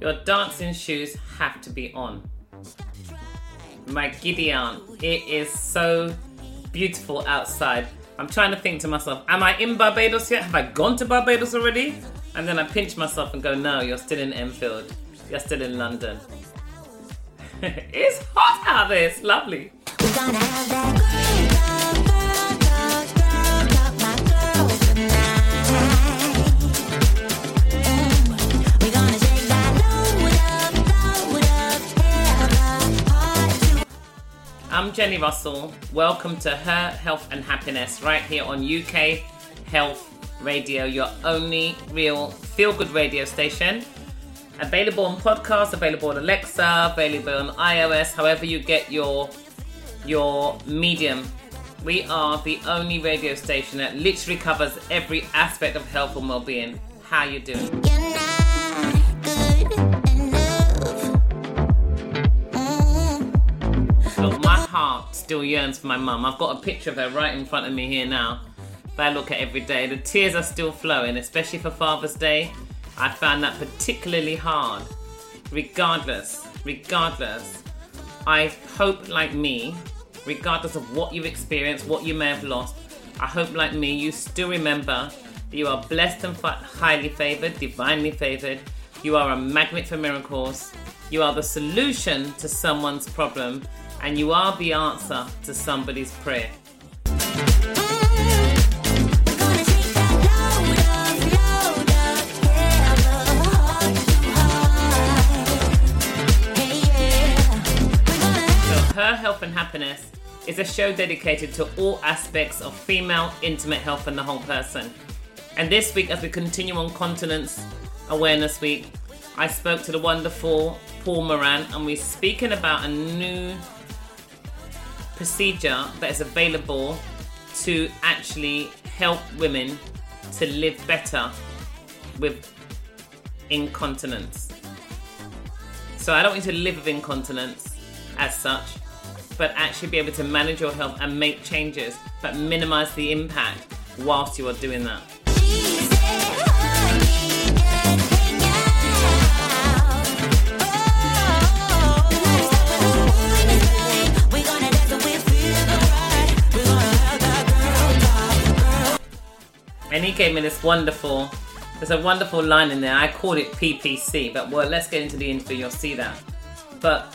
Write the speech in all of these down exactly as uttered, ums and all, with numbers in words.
Your dancing shoes have to be on. My giddy aunt, it is so beautiful outside. I'm trying to think to myself, am I in Barbados yet? Have I gone to Barbados already? And then I pinch myself and go, no, you're still in Enfield. You're still in London. It's hot out there. It's lovely. We're gonna have that girl, girl, girl, girl, girl, my girl tonight. Mm. We're gonna shake that load up, load up, have a heart to. I'm Jenny Russell. Welcome to Her Health and Happiness right here on U K Health Radio, your only real feel-good radio station. Available on podcast, available on Alexa, available on iOS, however you get your your medium. We are the only radio station that literally covers every aspect of health and well-being. How you doing? You're not good enough. Mm. Look, my heart still yearns for my mum. I've got a picture of her right in front of me here now that I look at every day. The tears are still flowing, especially for Father's Day. I found that particularly hard. Regardless, regardless, I hope like me, regardless of what you've experienced, what you may have lost, I hope like me, you still remember that you are blessed and highly favored, divinely favored. You are a magnet for miracles. You are the solution to someone's problem, and you are the answer to somebody's prayer. Her Health and Happiness is a show dedicated to all aspects of female intimate health and the whole person. And this week, as we continue on Continence Awareness Week, I spoke to the wonderful Paul Moran, and we're speaking about a new procedure that is available to actually help women to live better with incontinence. So I don't want you to live with incontinence as such, but actually be able to manage your health and make changes, but minimize the impact whilst you are doing that. And he gave me this wonderful, there's a wonderful line in there. I call it P P C, but well, let's get into the interview, you'll see that. But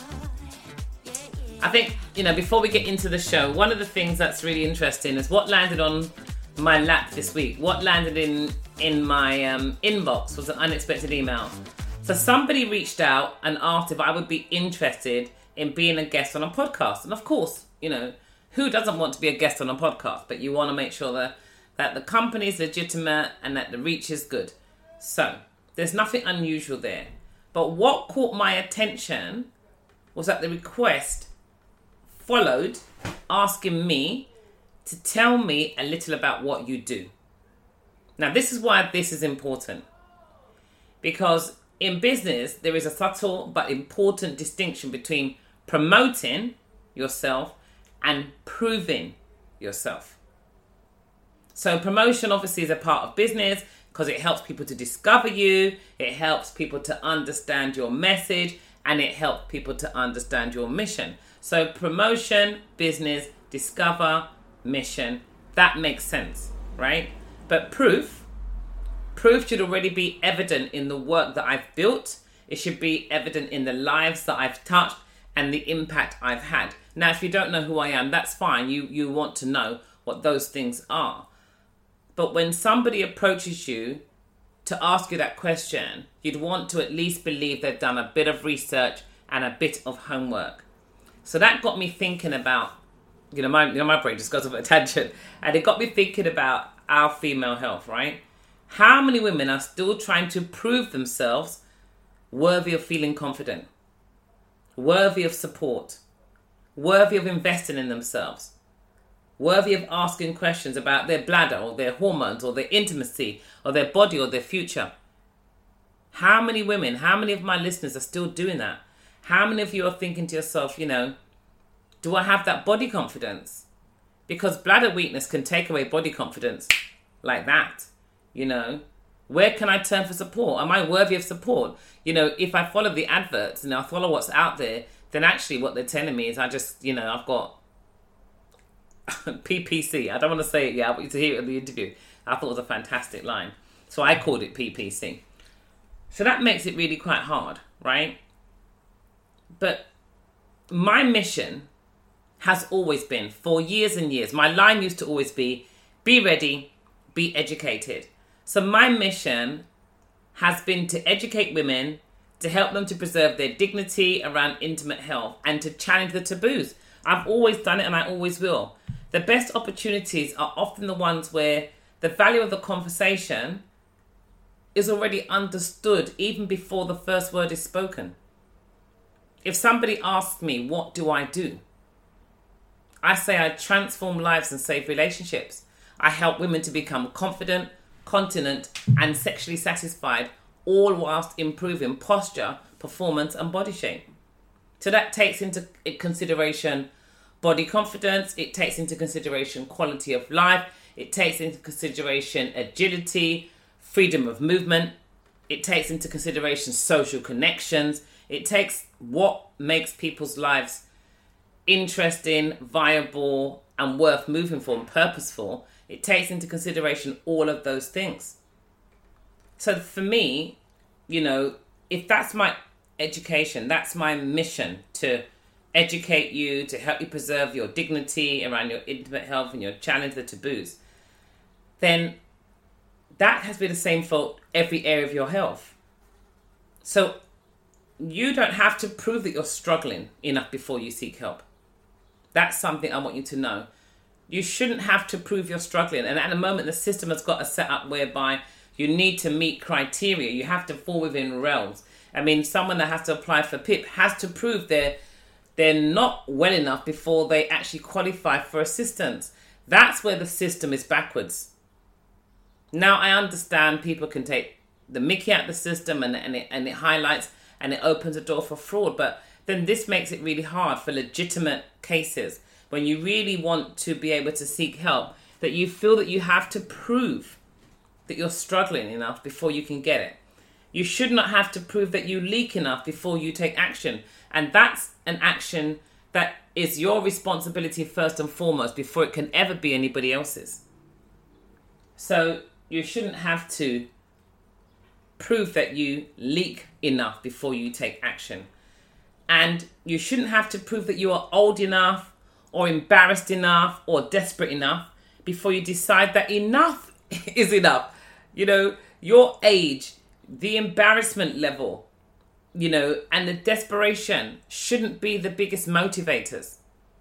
I think, you know, before we get into the show, one of the things that's really interesting is what landed on my lap this week. What landed in, in my um, inbox was an unexpected email. So somebody reached out and asked if I would be interested in being a guest on a podcast. And of course, you know, who doesn't want to be a guest on a podcast? But you want to make sure that, that the company is legitimate and that the reach is good. So there's nothing unusual there. But what caught my attention was that the request followed asking me to tell me a little about what you do. Now, this is why this is important. Because in business, there is a subtle but important distinction between promoting yourself and proving yourself. So promotion obviously is a part of business because it helps people to discover you, it helps people to understand your message, and it helps people to understand your mission. So promotion, business, discover, mission, that makes sense, right? But proof, proof should already be evident in the work that I've built. It should be evident in the lives that I've touched and the impact I've had. Now, if you don't know who I am, that's fine. You, you want to know what those things are. But when somebody approaches you to ask you that question, you'd want to at least believe they've done a bit of research and a bit of homework. So that got me thinking about, you know, my, you know, my brain just goes off at a tangent. And it got me thinking about our female health, right? How many women are still trying to prove themselves worthy of feeling confident, worthy of support, worthy of investing in themselves, worthy of asking questions about their bladder or their hormones or their intimacy or their body or their future? How many women, how many of my listeners are still doing that? How many of you are thinking to yourself, you know, do I have that body confidence? Because bladder weakness can take away body confidence like that, you know. Where can I turn for support? Am I worthy of support? You know, if I follow the adverts and I follow what's out there, then actually what they're telling me is I just, you know, I've got P P C. I don't want to say it yet. I want you to hear it in the interview. I thought it was a fantastic line. So I called it P P C. So that makes it really quite hard, right? But my mission has always been, for years and years, my line used to always be, be ready, be educated. So my mission has been to educate women, to help them to preserve their dignity around intimate health and to challenge the taboos. I've always done it and I always will. The best opportunities are often the ones where the value of the conversation is already understood even before the first word is spoken. If somebody asks me, what do I do? I say I transform lives and save relationships. I help women to become confident, continent, and sexually satisfied, all whilst improving posture, performance, and body shape. So that takes into consideration body confidence, it takes into consideration quality of life, it takes into consideration agility, freedom of movement, it takes into consideration social connections, it takes what makes people's lives interesting, viable, and worth moving for and purposeful. It takes into consideration all of those things. So for me, you know, if that's my education, that's my mission, to educate you, to help you preserve your dignity around your intimate health and your challenge the taboos, then that has been the same for every area of your health. So you don't have to prove that you're struggling enough before you seek help. That's something I want you to know. You shouldn't have to prove you're struggling. And at the moment, the system has got a setup whereby you need to meet criteria. You have to fall within realms. I mean, someone that has to apply for P I P has to prove they're, they're not well enough before they actually qualify for assistance. That's where the system is backwards. Now, I understand people can take the mickey out of the system and, and, it, and it highlights and it opens a door for fraud. But then this makes it really hard for legitimate cases when you really want to be able to seek help, that you feel that you have to prove that you're struggling enough before you can get it. You should not have to prove that you leak enough before you take action. And that's an action that is your responsibility first and foremost before it can ever be anybody else's. So you shouldn't have to prove that you leak enough before you take action. And you shouldn't have to prove that you are old enough or embarrassed enough or desperate enough before you decide that enough is enough. You know, your age, the embarrassment level, you know, and the desperation shouldn't be the biggest motivators.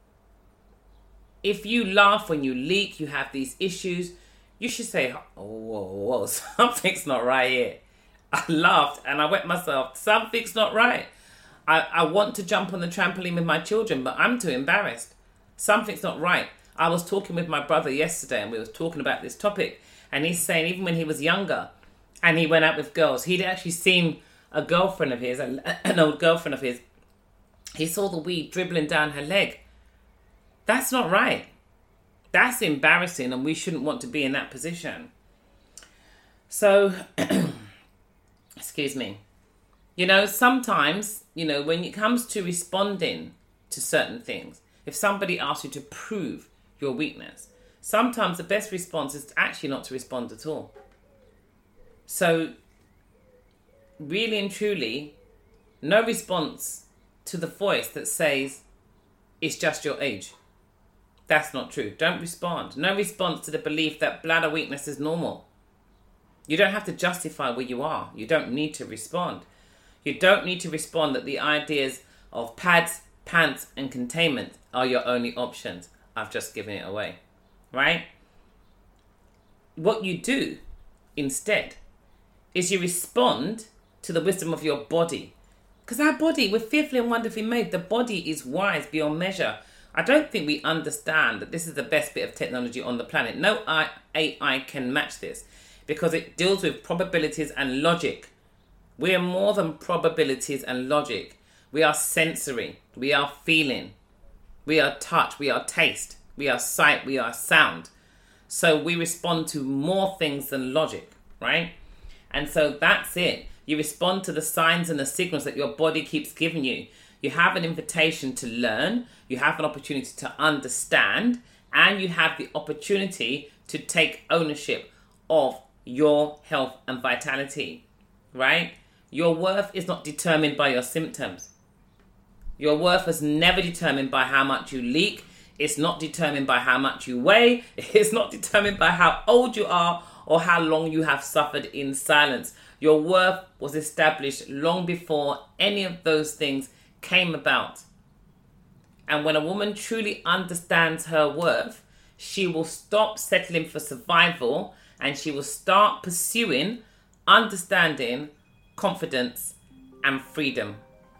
If you laugh when you leak, you have these issues, you should say, oh, whoa, whoa, something's not right here. I laughed and I wet myself. Something's not right. I, I want to jump on the trampoline with my children, but I'm too embarrassed. Something's not right. I was talking with my brother yesterday and we were talking about this topic. And he's saying even when he was younger and he went out with girls, he'd actually seen a girlfriend of his, an old girlfriend of his, he saw the weed dribbling down her leg. That's not right. That's embarrassing and we shouldn't want to be in that position. So, excuse me. You know, sometimes, you know, when it comes to responding to certain things, if somebody asks you to prove your weakness, sometimes the best response is actually not to respond at all. So, really and truly, no response to the voice that says, it's just your age. That's not true. Don't respond. No response to the belief that bladder weakness is normal. You don't have to justify where you are. You don't need to respond. You don't need to respond that the ideas of pads, pants, and containment are your only options. I've just given it away, right? What you do instead is you respond to the wisdom of your body. Because our body, we're fearfully and wonderfully made. The body is wise beyond measure. I don't think we understand that this is the best bit of technology on the planet. No A I can match this because it deals with probabilities and logic. We are more than probabilities and logic. We are sensory. We are feeling. We are touch. We are taste. We are sight. We are sound. So we respond to more things than logic, right? And so that's it. You respond to the signs and the signals that your body keeps giving you. You have an invitation to learn, you have an opportunity to understand, and you have the opportunity to take ownership of your health and vitality, right? Your worth is not determined by your symptoms. Your worth is never determined by how much you leak. It's not determined by how much you weigh. It's not determined by how old you are or how long you have suffered in silence. Your worth was established long before any of those things came about. And when a woman truly understands her worth, she will stop settling for survival and she will start pursuing understanding, confidence, and freedom.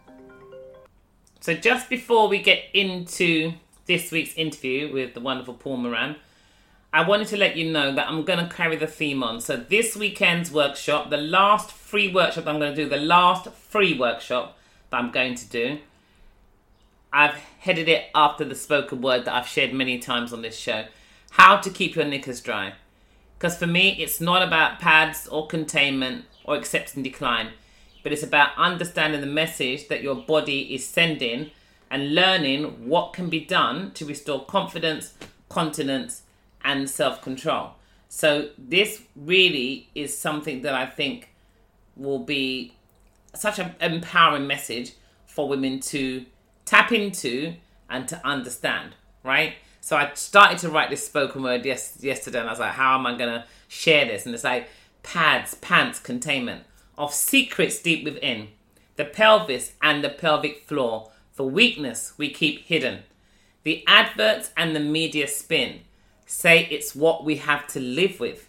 So just before we get into this week's interview with the wonderful Paul Moran, I wanted to let you know that I'm going to carry the theme on. So this weekend's workshop, the last free workshop I'm going to do, the last free workshop that I'm going to do, I've headed it after the spoken word that I've shared many times on this show. How to keep your knickers dry. Because for me, it's not about pads or containment or accepting decline, but it's about understanding the message that your body is sending and learning what can be done to restore confidence, continence, and self-control. So this really is something that I think will be such an empowering message for women to tap into and to understand, right? So I started to write this spoken word yes, yesterday, and I was like, how am I going to share this? And it's like, pads, pants, containment of secrets deep within, the pelvis and the pelvic floor, for weakness we keep hidden. The adverts and the media spin say it's what we have to live with.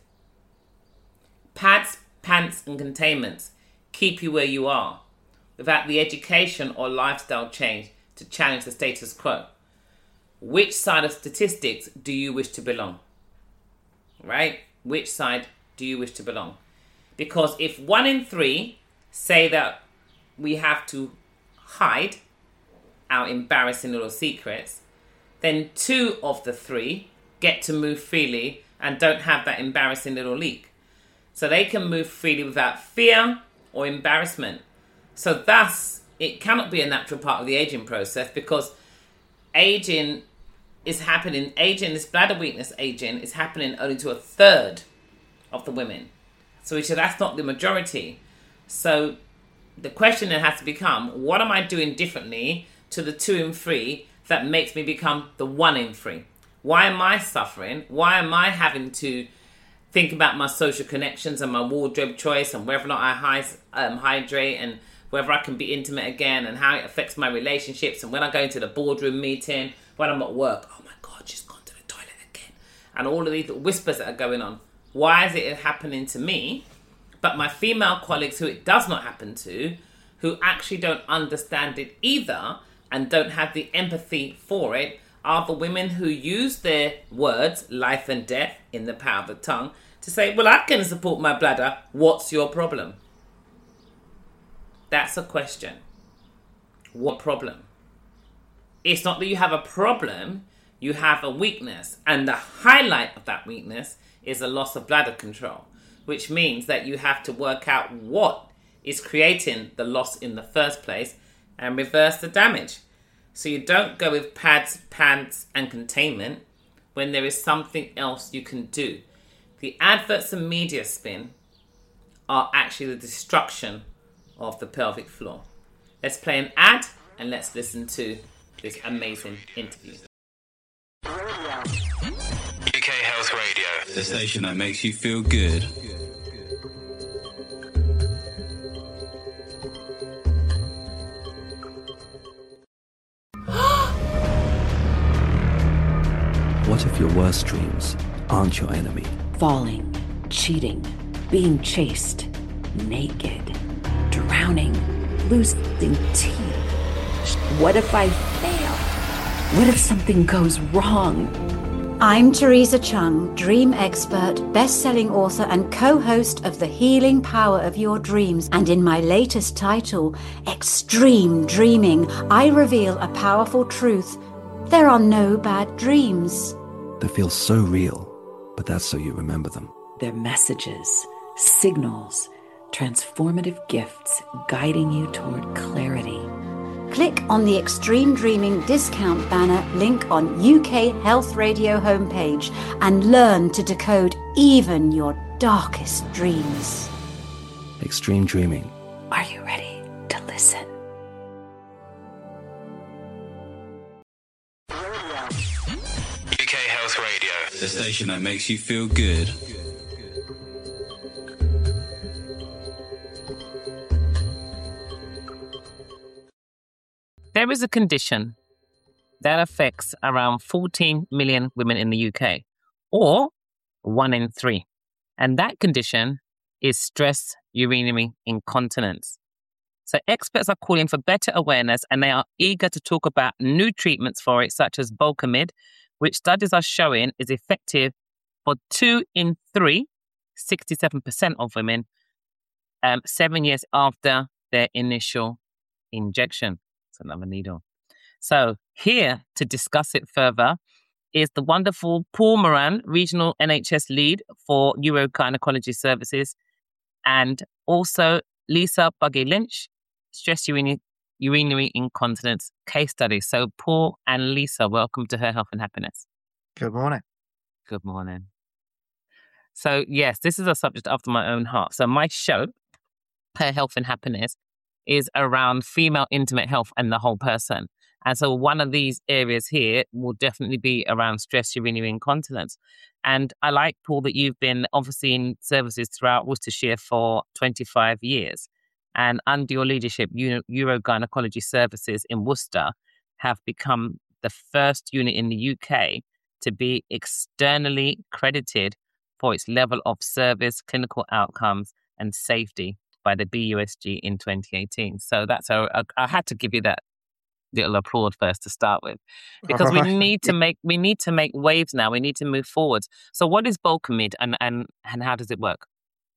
Pads, pants, and containments keep you where you are, without the education or lifestyle change to challenge the status quo. Which side of statistics do you wish to belong? Right? Which side do you wish to belong? Because if one in three say that we have to hide our embarrassing little secrets, then two of the three get to move freely and don't have that embarrassing little leak. So they can move freely without fear or embarrassment. So thus, it cannot be a natural part of the aging process, because aging is happening, aging, this bladder weakness aging is happening only to a third of the women. So we said that's not the majority. So the question then has to become, what am I doing differently to the two in three that makes me become the one in three? Why am I suffering? Why am I having to think about my social connections and my wardrobe choice and whether or not I hy- um, hydrate and whether I can be intimate again and how it affects my relationships, and when I go into the boardroom meeting, when I'm at work, oh my God, she's gone to the toilet again. And all of these whispers that are going on. Why is it happening to me? But my female colleagues who it does not happen to, who actually don't understand it either and don't have the empathy for it, are the women who use their words, life and death, in the power of the tongue, to say, well, I can support my bladder. What's your problem? That's a question. What problem? It's not that you have a problem, you have a weakness. And the highlight of that weakness is a loss of bladder control, which means that you have to work out what is creating the loss in the first place and reverse the damage. So you don't go with pads, pants, and containment when there is something else you can do. The adverts and media spin are actually the destruction of the pelvic floor. Let's play an ad and let's listen to this amazing interview. U K Health Radio. The station that makes you feel good. What if your worst dreams aren't your enemy? Falling, cheating, being chased, naked, drowning, losing teeth. What if I fail? What if something goes wrong? I'm Teresa Chung, dream expert, best-selling author and co-host of The Healing Power of Your Dreams. And in my latest title, Extreme Dreaming, I reveal a powerful truth. There are no bad dreams. They feel so real, but that's so you remember them. They're messages, signals, transformative gifts guiding you toward clarity. Click on the Extreme Dreaming discount banner link on U K Health Radio homepage and learn to decode even your darkest dreams. Extreme Dreaming. Are you ready to listen? U K Health Radio. The station that makes you feel good. There is a condition that affects around fourteen million women in the U K, or one in three. And that condition is stress urinary incontinence. So experts are calling for better awareness, and they are eager to talk about new treatments for it, such as Bulkamid, which studies are showing is effective for two in three, sixty-seven percent of women, um, seven years after their initial injection. It's another needle. So here to discuss it further is the wonderful Paul Moran, Regional N H S Lead for Urogynecology Services, and also Lisa Buggy-Lynch, Stress urinary, urinary Incontinence Case Study. So Paul and Lisa, welcome to Her Health and Happiness. Good morning. Good morning. So yes, this is a subject after my own heart. So my show, Her Health and Happiness, is around female intimate health and the whole person. And so one of these areas here will definitely be around stress urinary incontinence. And I like, Paul, that you've been obviously in services throughout Worcestershire for twenty-five years. And under your leadership, Uro- Urogynecology Services in Worcester have become the first unit in the U K to be externally credited for its level of service, clinical outcomes and safety by the B U S G in twenty eighteen. So that's a, a, I had to give you that little applaud first to start with, because we need to make we need to make waves now. We need to move forward. So what is Bulkamid, and and and how does it work?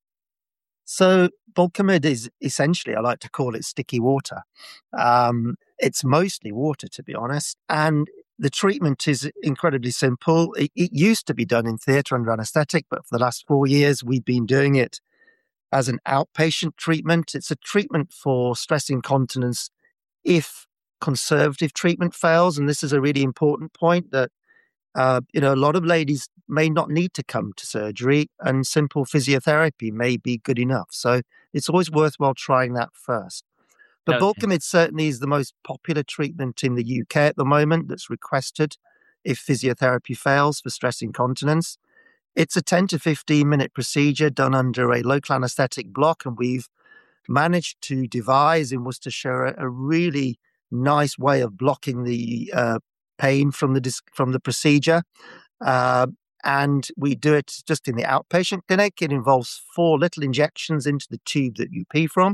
So Bulkamid is essentially, I like to call it sticky water. Um, it's mostly water, to be honest. And the treatment is incredibly simple. It, it used to be done in theatre under anaesthetic, but for the last four years, we've been doing it as an outpatient treatment. It's a treatment for stress incontinence if conservative treatment fails. And this is a really important point, that uh, you know, a lot of ladies may not need to come to surgery, and simple physiotherapy may be good enough. So it's always worthwhile trying that first. But Okay. Bulkamid certainly is the most popular treatment in the U K at the moment that's requested if physiotherapy fails for stress incontinence. It's a ten to fifteen minute procedure done under a local anaesthetic block, and we've managed to devise in Worcestershire a, a really nice way of blocking the uh, pain from the dis- from the procedure. Uh, and we do it just in the outpatient clinic. It involves four little injections into the tube that you pee from,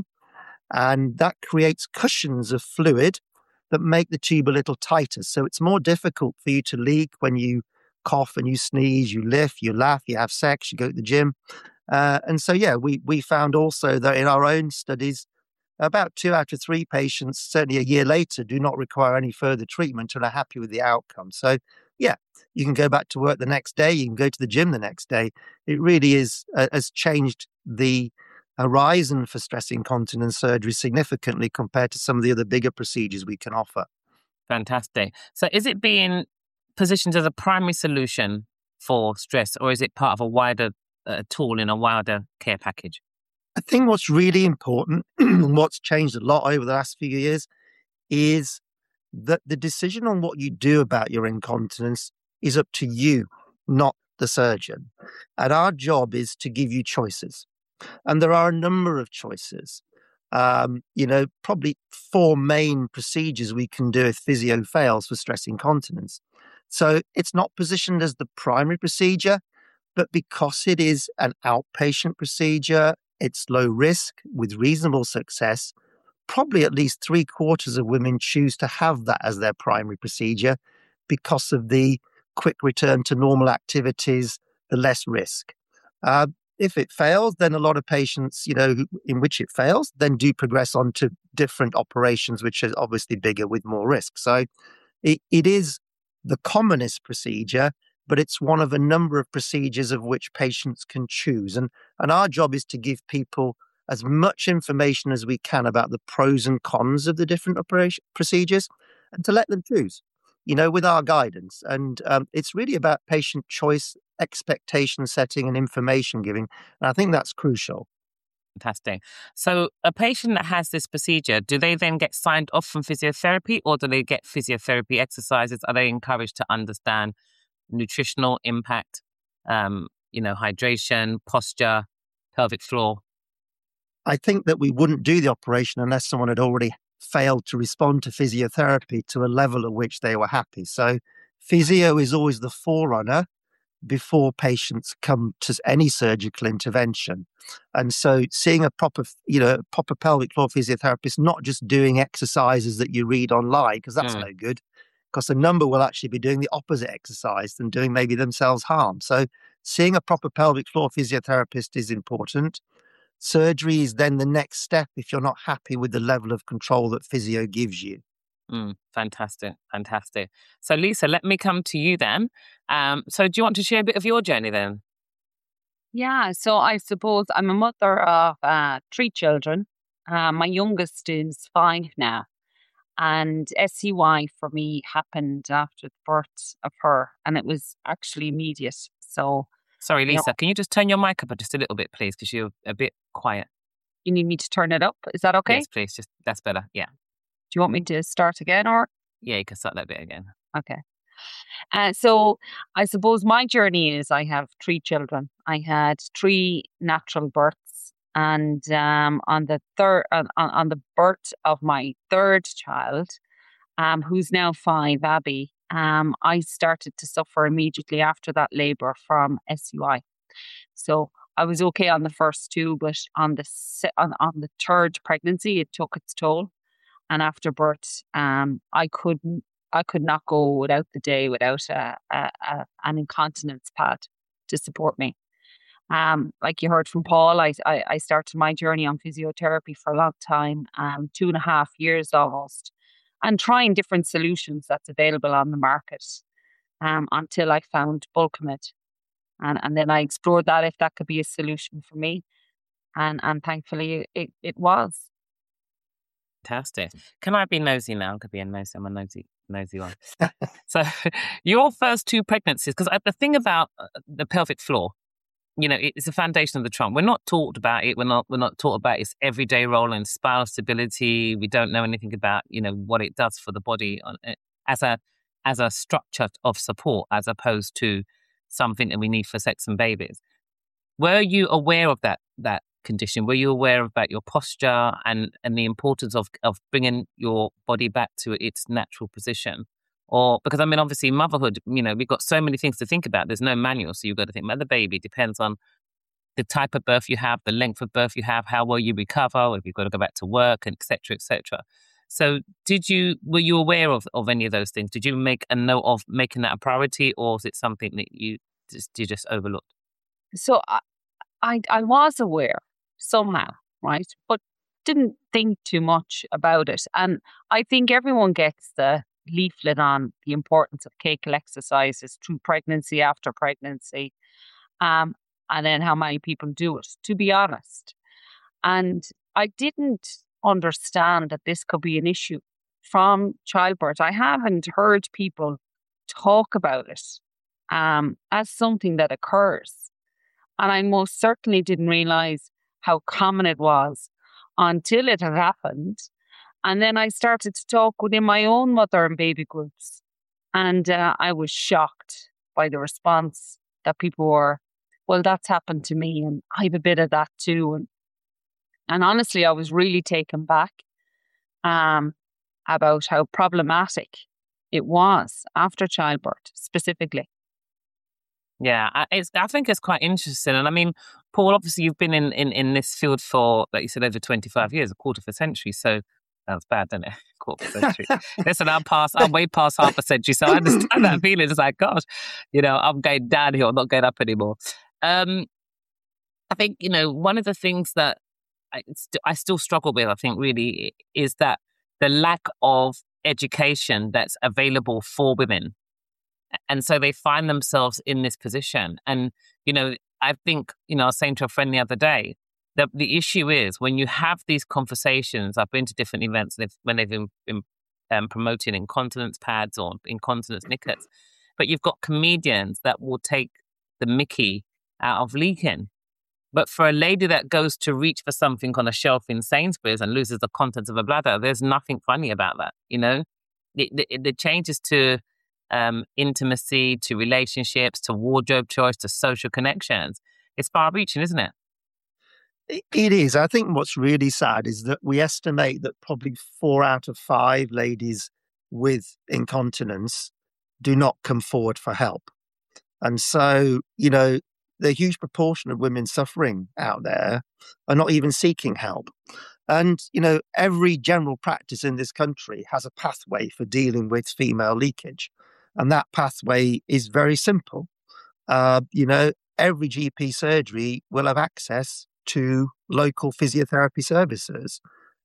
and that creates cushions of fluid that make the tube a little tighter. So it's more difficult for you to leak when you cough and you sneeze, you lift, you laugh, you have sex, you go to the gym. Uh, and so, yeah, we, we found also that in our own studies, about two out of three patients, certainly a year later, do not require any further treatment and are happy with the outcome. So, yeah, you can go back to work the next day, you can go to the gym the next day. It really is uh, has changed the horizon for stress incontinence surgery significantly compared to some of the other bigger procedures we can offer. Fantastic. So is it being positioned as a primary solution for stress, or is it part of a wider uh, tool in a wider care package? I think what's really important, and what's changed a lot over the last few years, is that the decision on what you do about your incontinence is up to you, not the surgeon. And our job is to give you choices. And there are a number of choices. Um, you know, probably four main procedures we can do if physio fails for stress incontinence. So it's not positioned as the primary procedure, but because it is an outpatient procedure, it's low risk with reasonable success. Probably at least three quarters of women choose to have that as their primary procedure because of the quick return to normal activities, the less risk. Uh, if it fails, then a lot of patients, you know, in which it fails, then do progress on to different operations, which are obviously bigger with more risk. So it, it is the commonest procedure, but it's one of a number of procedures of which patients can choose. And, and our job is to give people as much information as we can about the pros and cons of the different operation procedures, and to let them choose, you know, with our guidance. And um, it's really about patient choice, expectation setting, and information giving. And I think that's crucial. Fantastic. So a patient that has this procedure, do they then get signed off from physiotherapy, or do they get physiotherapy exercises? Are they encouraged to understand nutritional impact, um, you know, hydration, posture, pelvic floor? I think that we wouldn't do the operation unless someone had already failed to respond to physiotherapy to a level at which they were happy. So physio is always the forerunner before patients come to any surgical intervention. And so seeing a proper, you know, proper pelvic floor physiotherapist, not just doing exercises that you read online, because that's Mm. no good, because a number will actually be doing the opposite exercise and doing maybe themselves harm. So seeing a proper pelvic floor physiotherapist is important. Surgery is then the next step if you're not happy with the level of control that physio gives you. Mm, fantastic, fantastic. So Lisa, let me come to you then. Um, so do you want to share a bit of your journey then? Yeah, so I suppose I'm a mother of uh, three children. Uh, my youngest is five now. And S C Y for me happened after the birth of her, and it was actually immediate. So Sorry, you know, Lisa, can you just turn your mic up just a little bit, please, because you're a bit quiet. you need me to turn it up. Is that okay? Yes, please. Just that's better. Yeah, Do you want me to start again, or yeah, you can start that bit again. okay? Uh, so I suppose my journey is I have three children. I had three natural births, and um, on the third, on, on on the birth of my third child, um, who's now five, Abby, um, I started to suffer immediately after that labour from S U I. So I was okay on the first two, but on the se- on, on the third pregnancy, it took its toll. And after birth, um, I couldn't, I could not go without the day without a, a, a an incontinence pad to support me. Um, like you heard from Paul, I, I I started my journey on physiotherapy for a long time, um, two and a half years almost, and trying different solutions that's available on the market, um, until I found Bulkamid, and and then I explored that if that could be a solution for me, and and thankfully it it was. Fantastic. Can I be nosy now? I could be a nosy. I'm a nosy, nosy one. So, your first two pregnancies, because the thing about uh, the pelvic floor, you know, it's the foundation of the trunk. We're not taught about it. We're not. We're not taught about its everyday role in spinal stability. We don't know anything about, you know, what it does for the body on, uh, as a as a structure of support, as opposed to something that we need for sex and babies. Were you aware of that that condition? Were you aware about your posture and, and the importance of, of bringing your body back to its natural position? Or because, I mean, obviously motherhood, you know, we've got so many things to think about. There's no manual. So you've got to think about the baby. Depends on the type of birth you have, the length of birth you have, how well you recover, if you've got to go back to work, and et cetera, et cetera. So did you, were you aware of, of any of those things? Did you make a note of making that a priority, or was it something that you just, you just overlooked? So I, I I was aware somehow, right? But didn't think too much about it. And I think everyone gets the leaflet on the importance of Kegel exercises through pregnancy, after pregnancy, um, and then how many people do it, to be honest. And I didn't understand that this could be an issue from childbirth. I haven't heard people talk about it um, as something that occurs. And I most certainly didn't realize how common it was until it had happened. And then I started to talk within my own mother and baby groups. And uh, I was shocked by the response that people were, well, that's happened to me, and I have a bit of that too. And, and honestly, I was really taken back um, about how problematic it was after childbirth, specifically. Yeah, I, it's, I think it's quite interesting. And I mean, Paul, obviously you've been in, in, in this field for, like you said, over twenty-five years, a quarter of a century. So that's bad, isn't it? Quarter of a century. Listen, I'm past, I'm way past half a century. So I understand that feeling. It's like, gosh, you know, I'm going downhill, I'm not going up anymore. Um, I think, you know, one of the things that I, st- I still struggle with, I think, really, is that the lack of education that's available for women. And so they find themselves in this position. And, you know, I think, you know, I was saying to a friend the other day, The, the issue is when you have these conversations, I've been to different events they've, when they've been, been um, promoting incontinence pads or incontinence knickers, but you've got comedians that will take the mickey out of leaking. But for a lady that goes to reach for something on a shelf in Sainsbury's and loses the contents of a bladder, there's nothing funny about that, you know? The, the, the changes to um, intimacy, to relationships, to wardrobe choice, to social connections, it's far-reaching, isn't it? It is. I think what's really sad is that we estimate that probably four out of five ladies with incontinence do not come forward for help. And so, you know, the huge proportion of women suffering out there are not even seeking help. And, you know, every general practice in this country has a pathway for dealing with female leakage. And that pathway is very simple. Uh, you know, every G P surgery will have access to local physiotherapy services.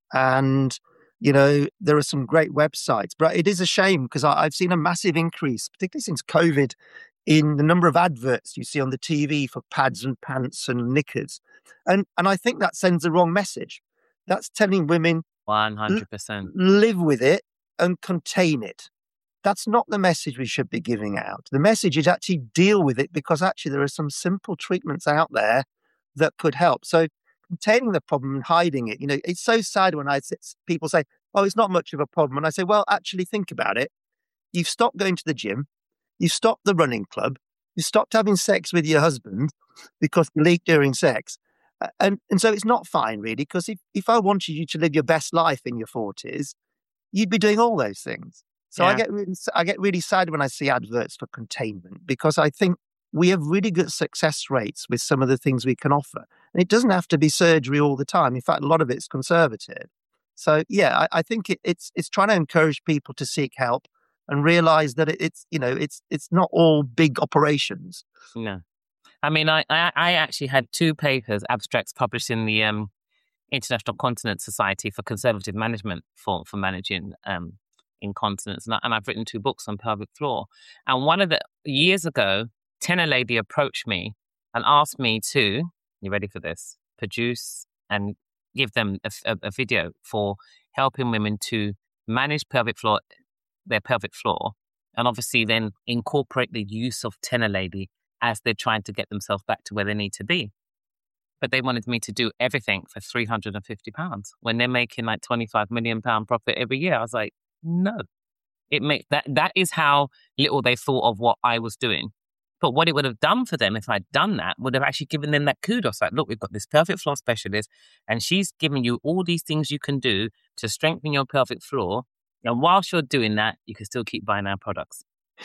And, you know, there are some great websites, but it is a shame because I've seen a massive increase, particularly since COVID, in the number of adverts you see on the T V for pads and pants and knickers. And and I think that sends the wrong message. That's telling women one hundred percent live with it and contain it. That's not the message we should be giving out. The message is actually deal with it because actually there are some simple treatments out there that could help. So containing the problem and hiding it, you know, it's so sad when I people say, oh, it's not much of a problem. And I say, well, actually think about it. You've stopped going to the gym. You stopped the running club. You stopped having sex with your husband because you leaked during sex. And and so it's not fine, really, because if, if I wanted you to live your best life in your forties, you'd be doing all those things. So Yeah. I get really, I get really sad when I see adverts for containment because I think we have really good success rates with some of the things we can offer. And it doesn't have to be surgery all the time. In fact, a lot of it's conservative. So, yeah, I, I think it, it's it's trying to encourage people to seek help and realize that it, it's, you know, it's it's not all big operations. No. I mean, I, I, I actually had two papers, abstracts published in the um, International Continence Society for Conservative Management for, for managing um, incontinence. And, I, and I've written two books on pelvic floor. And one of the, years ago, Tenor Lady approached me and asked me to, you ready for this, produce and give them a, a, a video for helping women to manage pelvic floor, their pelvic floor, and obviously then incorporate the use of Tenor Lady as they're trying to get themselves back to where they need to be. But they wanted me to do everything for three hundred fifty pounds when they're making like twenty-five million pounds profit every year. I was like, no. It make, that that is how little they thought of what I was doing. But what it would have done for them if I'd done that would have actually given them that kudos. Like, look, we've got this pelvic floor specialist and she's giving you all these things you can do to strengthen your pelvic floor. And whilst you're doing that, you can still keep buying our products.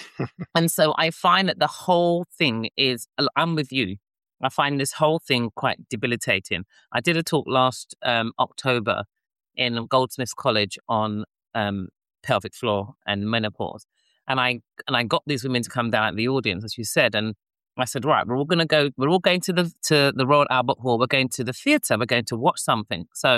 And so I find that the whole thing is, I'm with you. I find this whole thing quite debilitating. I did a talk last um, October in Goldsmiths College on um, pelvic floor and menopause. And I and I got these women to come down at the audience, as you said. And I said, right, we're all going to go, we're all going to the to the Royal Albert Hall. We're going to the theatre. We're going to watch something. So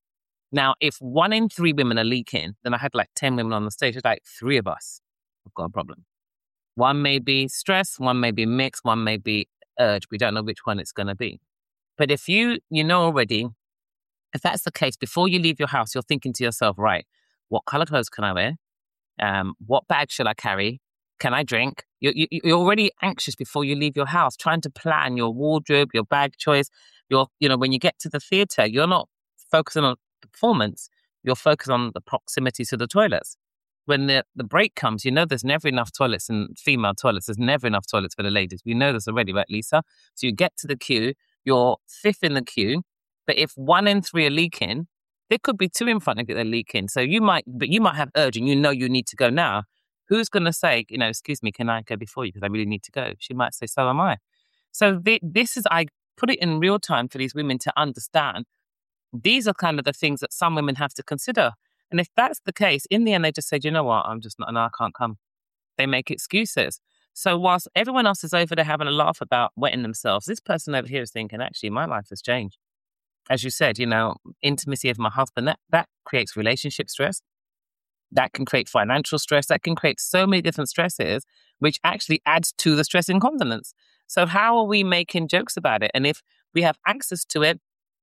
now if one in three women are leaking, then I had like ten women on the stage. It's like three of us have got a problem. One may be stress, one may be mixed, one may be urge. We don't know which one it's going to be. But if you, you know already, if that's the case, before you leave your house, you're thinking to yourself, right, what color clothes can I wear? Um, what bag should I carry? Can I drink? You, you, you're already anxious before you leave your house, trying to plan your wardrobe, your bag choice. You're, you know, when you get to the theatre, you're not focusing on the performance. You're focused on the proximity to the toilets. When the, the break comes, you know there's never enough toilets in female toilets. There's never enough toilets for the ladies. We know this already, right, Lisa? So you get to the queue, you're fifth in the queue, but if one in three are leaking, there could be two in front of you that are leaking. So you might, but you might have urge and you know you need to go now. Who's going to say, you know, excuse me, can I go before you because I really need to go? She might say, so am I. So th- this is, I put it in real time for these women to understand. These are kind of the things that some women have to consider. And if that's the case, in the end, they just say, you know what, I'm just not, no, I can't come. They make excuses. So whilst everyone else is over there having a laugh about wetting themselves, this person over here is thinking, actually, my life has changed. As you said, you know, intimacy of my husband, that, that creates relationship stress. That can create financial stress. That can create so many different stresses, which actually adds to the stress incontinence. So how are we making jokes about it? And if we have access to it,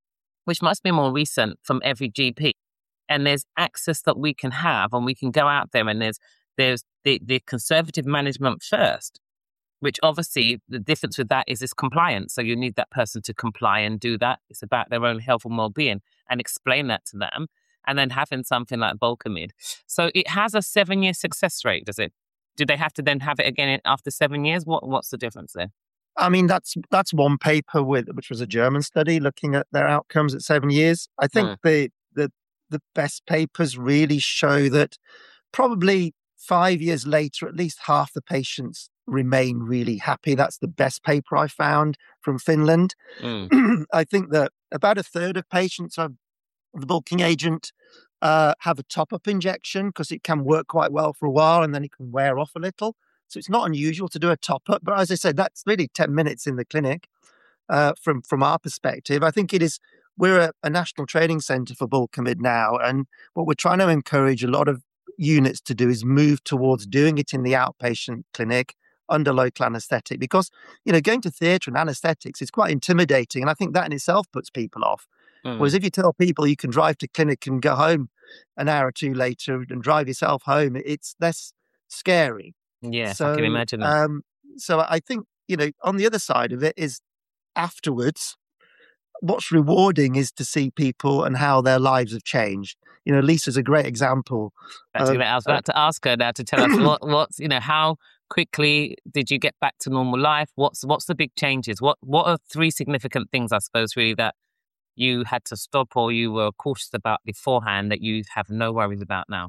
which must be more recent from every G P. And there's access that we can have, and we can go out there, and there's there's the, the conservative management first, which obviously the difference with that is it's compliance. So you need that person to comply and do that. It's about their own health and well-being, and explain that to them, and then having something like Bulkamid. So it has a seven-year success rate, does it? Do they have to then have it again after seven years? What What's the difference there? I mean, that's that's one paper with which was a German study looking at their outcomes at seven years. I think Hmm. the the the best papers really show that probably five years later, at least half the patients remain really happy. That's the best paper I found from Finland. Mm. I think that about a third of patients of the bulking agent uh, have a top-up injection because it can work quite well for a while and then it can wear off a little. So it's not unusual to do a top-up. But as I said, that's really ten minutes in the clinic uh, from, from our perspective. I think it is, we're a, a national training centre for Bulkamid now. And what we're trying to encourage a lot of units to do is move towards doing it in the outpatient clinic under local anaesthetic, because, you know, going to theatre and anaesthetics is quite intimidating. And I think that in itself puts people off. Mm. Whereas if you tell people you can drive to clinic and go home an hour or two later and drive yourself home, it's less scary. Yes, so, I can imagine that. Um, so I think, you know, on the other side of it is afterwards, what's rewarding is to see people and how their lives have changed. You know, Lisa's a great example. That's of- gonna- I was about to ask her now to tell us what, what's, you know, how quickly did you get back to normal life? What's what's the big changes? What what are three significant things, I suppose, really, that you had to stop or you were cautious about beforehand that you have no worries about now?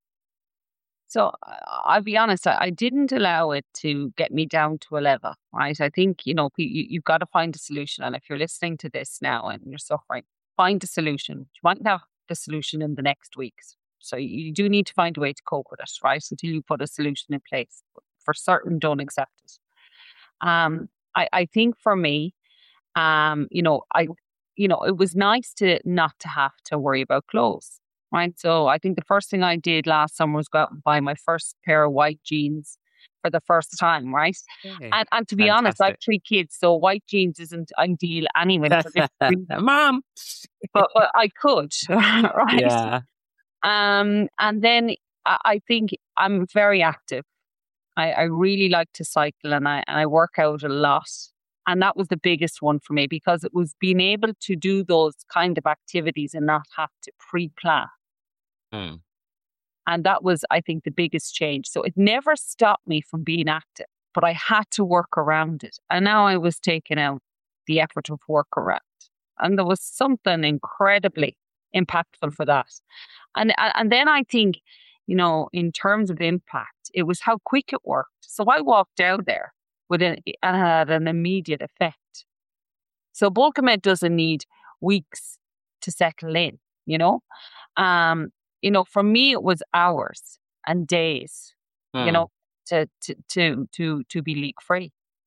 So I- I'll be honest, I, I didn't allow it to get me down to a level, right? I think, you know, pe- you, you've got to find a solution. And if you're listening to this now and you're suffering, find a solution. You might not have the solution in the next weeks. So you you do need to find a way to cope with it, right? Until you put a solution in place. But for certain, don't accept it. Um, I, I think for me, um, you know, I, you know, it was nice to not to have to worry about clothes, right? So I think the first thing I did last summer was go out and buy my first pair of white jeans for the first time, right? Okay. And, and to be honest, I have Fantastic. three kids, so white jeans isn't ideal anyway. for different reasons, Mom. but, but I could, right? Yeah. Um, and then I, I think I'm very active. I, I really like to cycle, and I and I work out a lot. And that was the biggest one for me, because it was being able to do those kind of activities and not have to pre-plan. Mm. And that was, I think, the biggest change. So it never stopped me from being active, but I had to work around it. And now I was taking out the effort of work around. And there was something incredibly impactful for that. And and then I think, you know, in terms of impact, it was how quick it worked. So I walked out there with an, and had an immediate effect. So Bulkamid doesn't need weeks to settle in, you know. Um, you know, for me, it was hours and days, you Mm. know, to to to to to be leak free.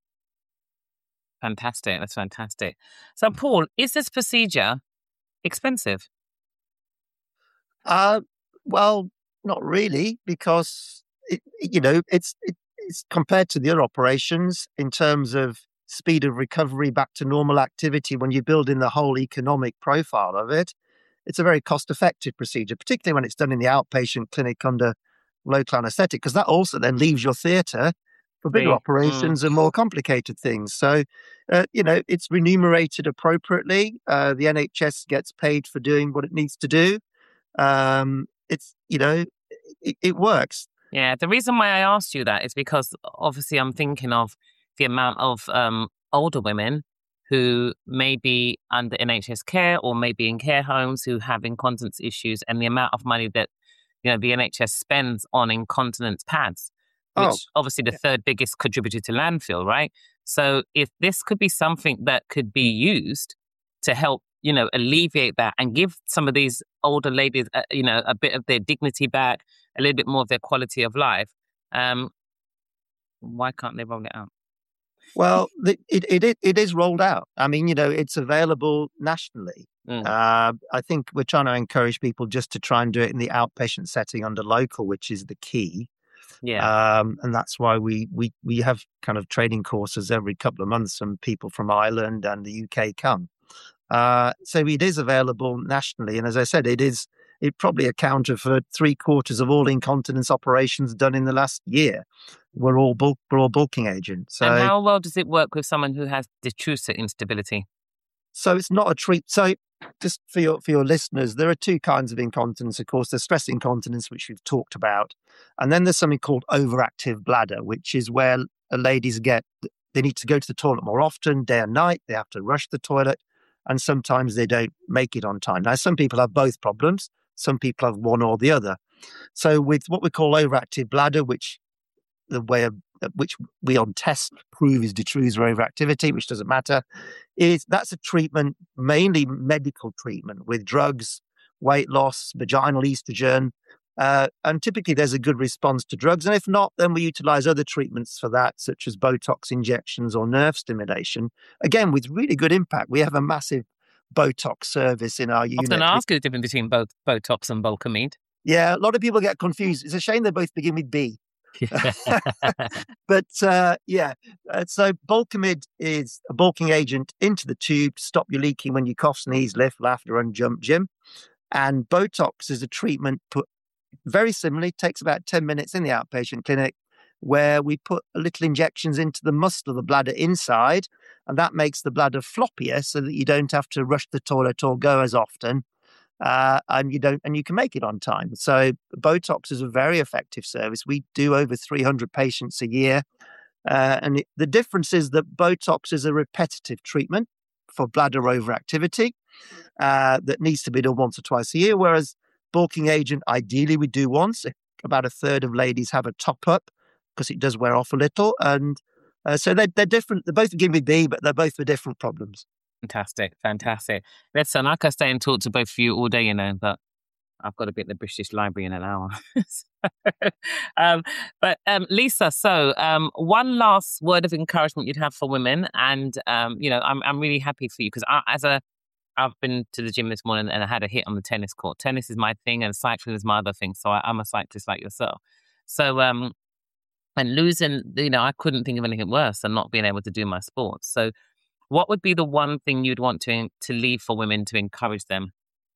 Fantastic. That's fantastic. So, Paul, is this procedure expensive? Uh, well, not really, because it, it- you know it's it, it's compared to the other operations in terms of speed of recovery back to normal activity. When you build in the whole economic profile of it, it's a very cost-effective procedure, particularly when it's done in the outpatient clinic under local anaesthetic, because that also then leaves your theatre for bigger Free. Mm. operations and more complicated things. So, uh, you know, it's remunerated appropriately. Uh, the N H S gets paid for doing what it needs to do. Um, it's, you know, it, it works. Yeah, the reason why I asked you that is because obviously I'm thinking of the amount of um, older women who may be under N H S care or maybe in care homes who have incontinence issues, and the amount of money that, you know, the N H S spends on incontinence pads, which Oh, obviously the yeah. third biggest contributor to landfill, right? So if this could be something that could be used to help, you know, alleviate that and give some of these older ladies, uh, you know, a bit of their dignity back, a little bit more of their quality of life, um, why can't they roll it out? Well, the, it, it it it is rolled out. I mean, you know, it's available nationally. Mm. Uh, I think we're trying to encourage people just to try and do it in the outpatient setting under local, which is the key. Yeah. Um, and that's why we, we, we have kind of training courses every couple of months, and people from Ireland and the U K come. Uh, so it is available nationally. And as I said, it is it probably accounted for three quarters of all incontinence operations done in the last year. We're all bulk, we're all bulking agents. So, and how well does it work with someone who has detrusor instability? so it's not a treat. So just for your for your listeners, there are two kinds of incontinence. Of course, there's stress incontinence, which we've talked about, and then there's something called overactive bladder, which is where ladies get they need to go to the toilet more often, day and night. They have to rush the toilet, and sometimes they don't make it on time. Now, some people have both problems. Some people have one or the other. So with what we call overactive bladder, which the way of which we on test prove is detrusor overactivity, which doesn't matter, is that's a treatment, mainly medical treatment with drugs, weight loss, vaginal estrogen, uh, and typically there's a good response to drugs. And if not, then we utilize other treatments for that, such as Botox injections or nerve stimulation, again, with really good impact. We have a massive Botox service in our unit. Often ask the difference between both Botox and Bulkamid. Yeah, a lot of people get confused. It's a shame they both begin with B. But uh, yeah, uh, so Bulkamid is a bulking agent into the tube to stop you leaking when you cough, sneeze, lift, laughter, and jump, Jim. And Botox is a treatment put very similarly, takes about ten minutes in the outpatient clinic, where we put little injections into the muscle of the bladder inside, and that makes the bladder floppier so that you don't have to rush the toilet or go as often. Uh, and you don't, and you can make it on time. So Botox is a very effective service. We do over three hundred patients a year. Uh, and it, the difference is that Botox is a repetitive treatment for bladder overactivity uh, that needs to be done once or twice a year, whereas bulking agent, ideally we do once. About a third of ladies have a top up because it does wear off a little. And uh, so they're, they're different. They both begin with B, but they're both for different problems. Fantastic, fantastic. Listen, I could stay and talk to both of you all day, you know, but I've got to be at the British Library in an hour. um, but um, Lisa, so um, one last word of encouragement you'd have for women, and um, you know, I'm I'm really happy for you because as a I've been to the gym this morning and I had a hit on the tennis court. Tennis is my thing, and cycling is my other thing. So I, I'm a cyclist like yourself. So um, and losing, you know, I couldn't think of anything worse than not being able to do my sport. So what would be the one thing you'd want to to leave for women to encourage them?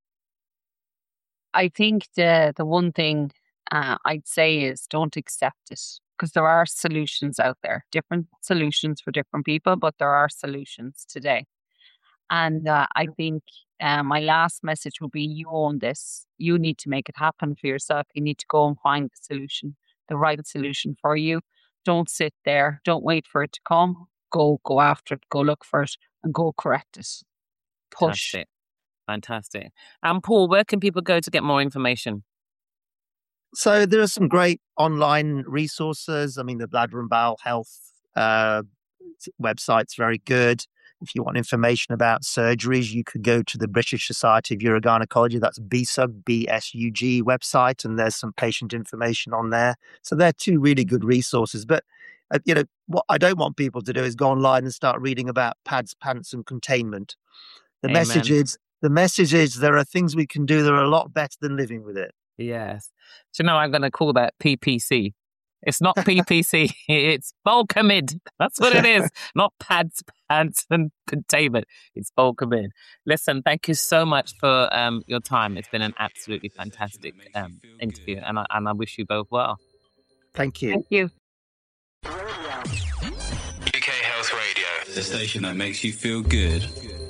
I think the the one thing uh, I'd say is don't accept it, because there are solutions out there, different solutions for different people, but there are solutions today. And uh, I think uh, my last message would be you own this. You need to make it happen for yourself. You need to go and find the solution, the right solution for you. Don't sit there. Don't wait for it to come. Go, go after it, go look for it, and go correct it. Push. Fantastic. Fantastic. And Paul, where can people go to get more information? So there are some great online resources. I mean, the Bladder and Bowel Health uh, website's very good. If you want information about surgeries, you could go to the British Society of Urogynecology. That's B S U G, B S U G website, and there's some patient information on there. So they're two really good resources. But Uh, you know, what I don't want people to do is go online and start reading about pads, pants, and containment. The Amen. message is, the message is there are things we can do that are a lot better than living with it. Yes. So now I'm going to call that P P C. It's not P P C, it's Bulkamid. That's what it is. Not pads, pants, and containment. It's Bulkamid. Listen, thank you so much for um, your time. It's been an absolutely fantastic um, interview, and I, and I wish you both well. Thank you. Thank you. U K Health Radio. The station that makes you feel good.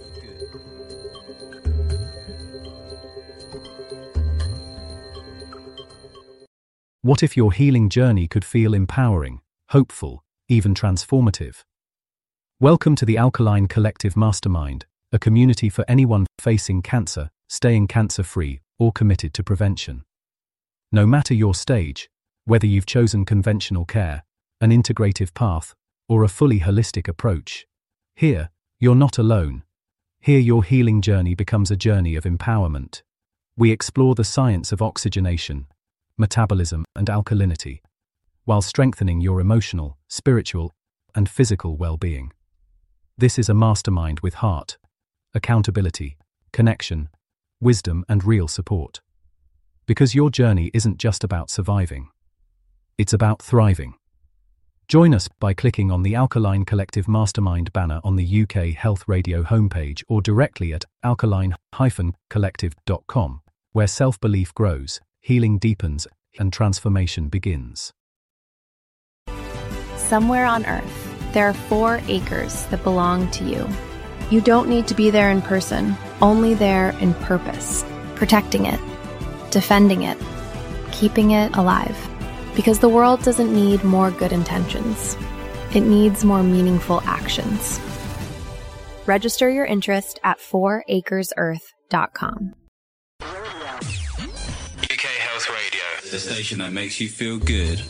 What if your healing journey could feel empowering, hopeful, even transformative? Welcome to the Alkaline Collective Mastermind, a community for anyone facing cancer, staying cancer-free, or committed to prevention. No matter your stage, whether you've chosen conventional care, an integrative path, or a fully holistic approach, here, you're not alone. Here your healing journey becomes a journey of empowerment. We explore the science of oxygenation, metabolism, and alkalinity, while strengthening your emotional, spiritual, and physical well-being. This is a mastermind with heart, accountability, connection, wisdom, and real support. Because your journey isn't just about surviving. It's about thriving. Join us by clicking on the Alkaline Collective Mastermind banner on the U K Health Radio homepage or directly at alkaline dash collective dot com, where self-belief grows, healing deepens, and transformation begins. Somewhere on Earth, there are four acres that belong to you. You don't need to be there in person, only there in purpose, protecting it, defending it, keeping it alive. Because the world doesn't need more good intentions. It needs more meaningful actions. Register your interest at four acres earth dot com. U K Health Radio. The station that makes you feel good.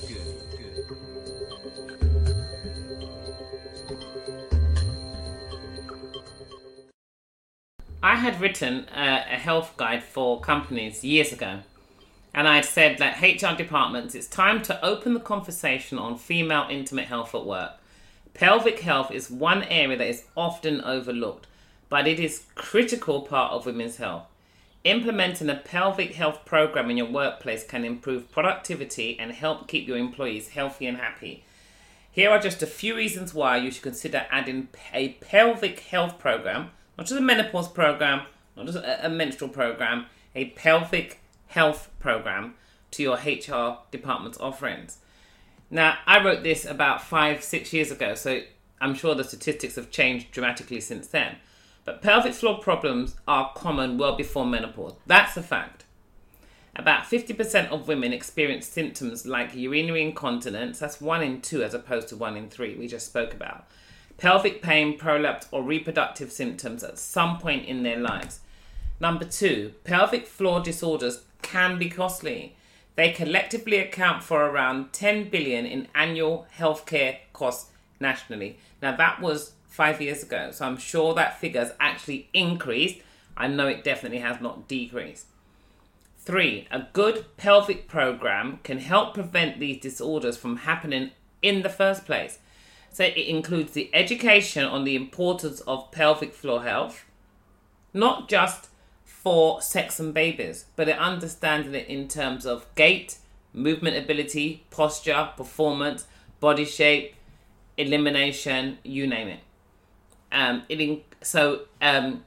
I had written a, a health guide for companies years ago. And I had said that H R departments, it's time to open the conversation on female intimate health at work. Pelvic health is one area that is often overlooked, but it is a critical part of women's health. Implementing a pelvic health program in your workplace can improve productivity and help keep your employees healthy and happy. Here are just a few reasons why you should consider adding a pelvic health program, not just a menopause program, not just a, a menstrual program, a pelvic health program to your H R department's offerings. Now, I wrote this about five, six years ago, so I'm sure the statistics have changed dramatically since then. But pelvic floor problems are common well before menopause. That's a fact. About fifty percent of women experience symptoms like urinary incontinence. That's one in two as opposed to one in three we just spoke about. Pelvic pain, prolapse, or reproductive symptoms at some point in their lives. Number two, pelvic floor disorders can be costly. They collectively account for around ten billion dollars in annual healthcare costs nationally. Now that was five years ago, so I'm sure that figure has actually increased. I know it definitely has not decreased. Three, a good pelvic program can help prevent these disorders from happening in the first place. So it includes the education on the importance of pelvic floor health, not just for sex and babies, but understanding it in terms of gait, movement ability, posture, performance, body shape, elimination, you name it. Um, it in, so um,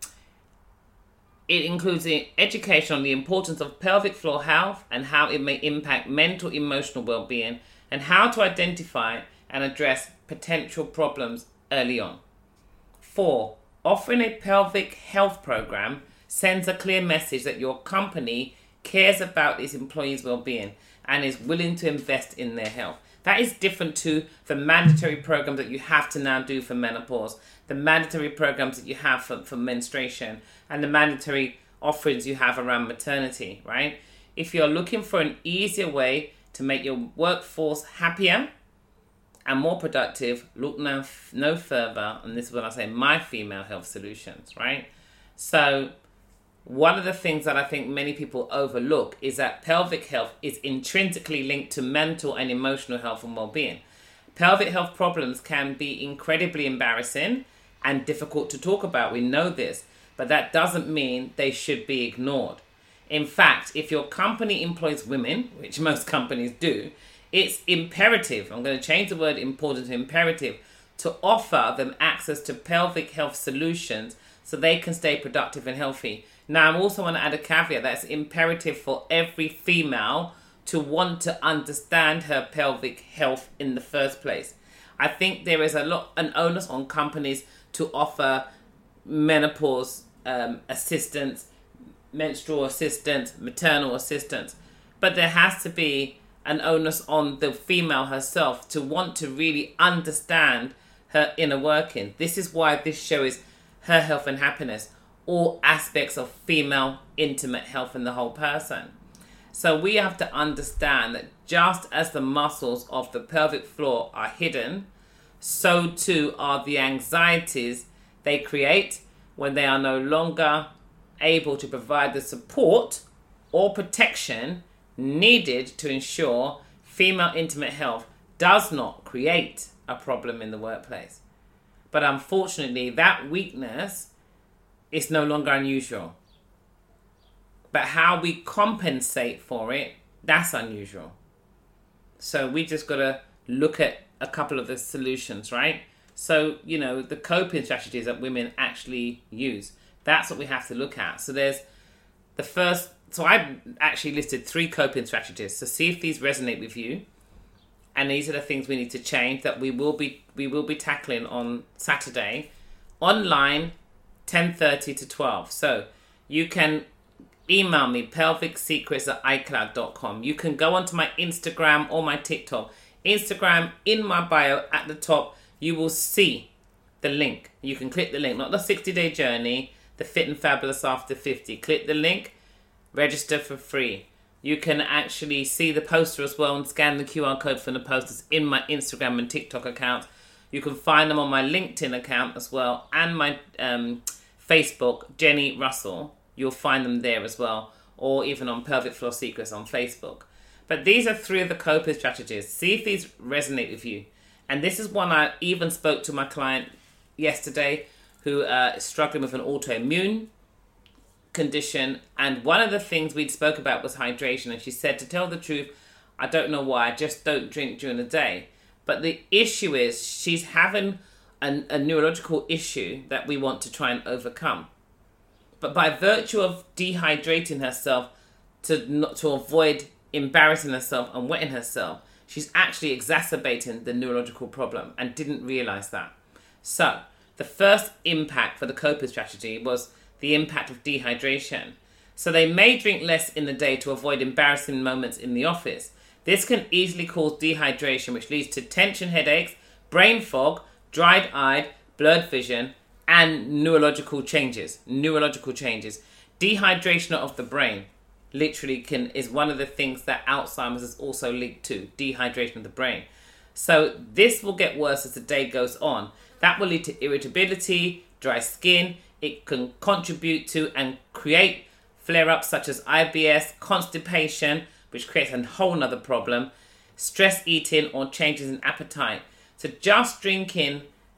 it includes the education on the importance of pelvic floor health and how it may impact mental, emotional well-being, and how to identify and address potential problems early on. Four, offering a pelvic health program sends a clear message that your company cares about its employees' well-being and is willing to invest in their health. That is different to the mandatory programs that you have to now do for menopause, the mandatory programs that you have for, for menstruation, and the mandatory offerings you have around maternity, right? If you're looking for an easier way to make your workforce happier and more productive, look no, no further, and this is when I say my female health solutions, right? So one of the things that I think many people overlook is that pelvic health is intrinsically linked to mental and emotional health and well-being. Pelvic health problems can be incredibly embarrassing and difficult to talk about. We know this, but that doesn't mean they should be ignored. In fact, if your company employs women, which most companies do, it's imperative, I'm going to change the word important to imperative, to offer them access to pelvic health solutions so they can stay productive and healthy. Now, I also want to add a caveat that's imperative for every female to want to understand her pelvic health in the first place. I think there is a lot an onus on companies to offer menopause um, assistance, menstrual assistance, maternal assistance, but there has to be an onus on the female herself to want to really understand her inner working. This is why this show is Her Health and Happiness, all aspects of female intimate health in the whole person. So we have to understand that just as the muscles of the pelvic floor are hidden, so too are the anxieties they create when they are no longer able to provide the support or protection needed to ensure female intimate health does not create a problem in the workplace. But unfortunately, that weakness is no longer unusual. But how we compensate for it, that's unusual. So we just got to look at a couple of the solutions, right? So, you know, the coping strategies that women actually use. That's what we have to look at. So there's the first, so I actually listed three coping strategies. So see if these resonate with you. And these are the things we need to change that we will be we will be tackling on Saturday, online, ten thirty to twelve. So you can email me, pelvic secrets at icloud dot com. You can go onto my Instagram or my TikTok. Instagram, in my bio at the top, you will see the link. You can click the link, not the sixty-day journey, the Fit and Fabulous After fifty. Click the link, register for free. You can actually see the poster as well and scan the Q R code from the posters in my Instagram and TikTok accounts. You can find them on my LinkedIn account as well and my um, Facebook, Jenny Russell. You'll find them there as well, or even on Pelvic Floor Secrets on Facebook. But these are three of the coping strategies. See if these resonate with you. And this is one I even spoke to my client yesterday who uh, is struggling with an autoimmune condition, and one of the things we'd spoke about was hydration, and she said, to tell the truth, I don't know why, I just don't drink during the day. But the issue is she's having a, a neurological issue that we want to try and overcome. But by virtue of dehydrating herself to not to avoid embarrassing herself and wetting herself, she's actually exacerbating the neurological problem and didn't realize that. So the first impact for the coping strategy was the impact of dehydration. So they may drink less in the day to avoid embarrassing moments in the office. This can easily cause dehydration, which leads to tension headaches, brain fog, dried eye, blurred vision, and neurological changes. Neurological changes. Dehydration of the brain literally can is one of the things that Alzheimer's is also linked to, dehydration of the brain. So this will get worse as the day goes on. That will lead to irritability, dry skin. It can contribute to and create flare-ups such as I B S, constipation, which creates a whole nother problem, stress eating, or changes in appetite. So just drinking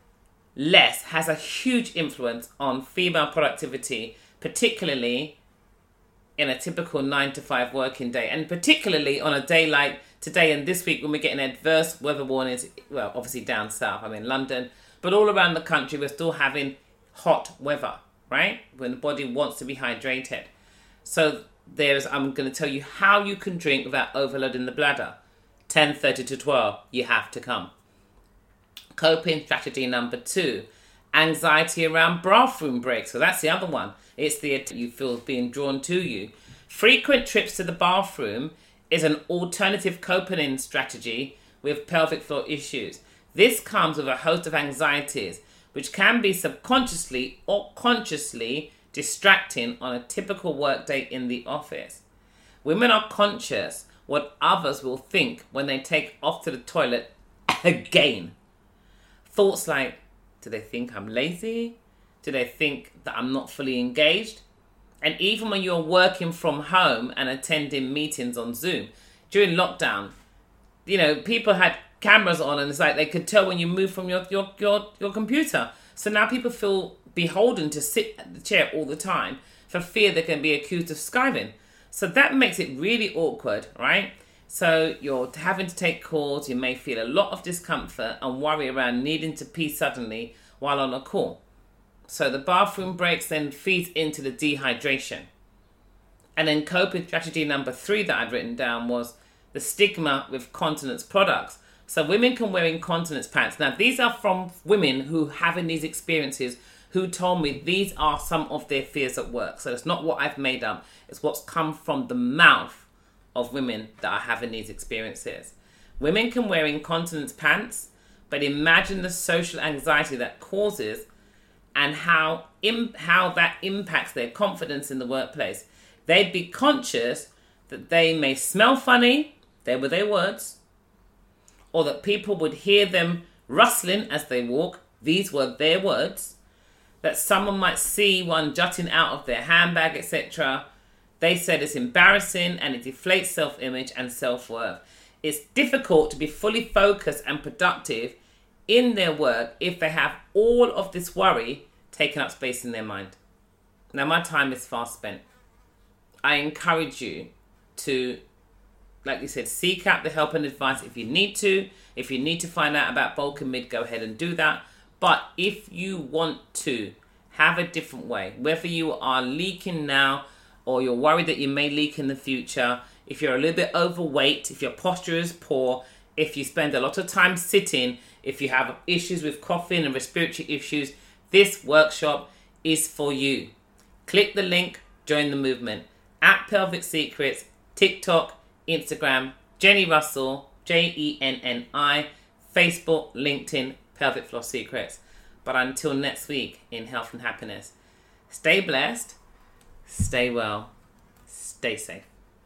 less has a huge influence on female productivity, particularly in a typical nine to five working day, and particularly on a day like today and this week when we're getting adverse weather warnings, well, obviously down south, I'm in London, but all around the country we're still having hot weather, right? When the body wants to be hydrated. So there's, I'm going to tell you how you can drink without overloading the bladder. ten thirty to twelve, you have to come. Coping strategy number two, anxiety around bathroom breaks. So that's the other one. It's the you feel being drawn to you. Frequent trips to the bathroom is an alternative coping strategy with pelvic floor issues. This comes with a host of anxieties, which can be subconsciously or consciously distracting on a typical workday in the office. Women are conscious what others will think when they take off to the toilet again. Thoughts like, do they think I'm lazy? Do they think that I'm not fully engaged? And even when you're working from home and attending meetings on Zoom, during lockdown, you know, people had cameras on and it's like they could tell when you move from your, your, your, your computer. So now people feel beholden to sit at the chair all the time for fear they can be accused of skiving. So that makes it really awkward, right? So you're having to take calls, you may feel a lot of discomfort and worry around needing to pee suddenly while on a call. So the bathroom breaks then feeds into the dehydration. And then coping strategy number three that I'd written down was the stigma with continence products. So women can wear incontinence pants. Now these are from women who having these experiences who told me these are some of their fears at work. So it's not what I've made up. It's what's come from the mouth of women that are having these experiences. Women can wear incontinence pants, but imagine the social anxiety that causes and how im- how that impacts their confidence in the workplace. They'd be conscious that they may smell funny, they were their words, or that people would hear them rustling as they walk, these were their words, that someone might see one jutting out of their handbag, et cetera. They said it's embarrassing and it deflates self-image and self-worth. It's difficult to be fully focused and productive in their work if they have all of this worry taking up space in their mind. Now, my time is fast spent. I encourage you to like you said, seek out the help and advice if you need to. If you need to find out about bulk and mid, go ahead and do that. But if you want to have a different way, whether you are leaking now or you're worried that you may leak in the future, if you're a little bit overweight, if your posture is poor, if you spend a lot of time sitting, if you have issues with coughing and respiratory issues, this workshop is for you. Click the link, join the movement. At Pelvic Secrets, TikTok, Instagram, Jenny Russell, J E N N I, Facebook, LinkedIn, Pelvic Floor Secrets. But until next week, in health and happiness, stay blessed, stay well, stay safe.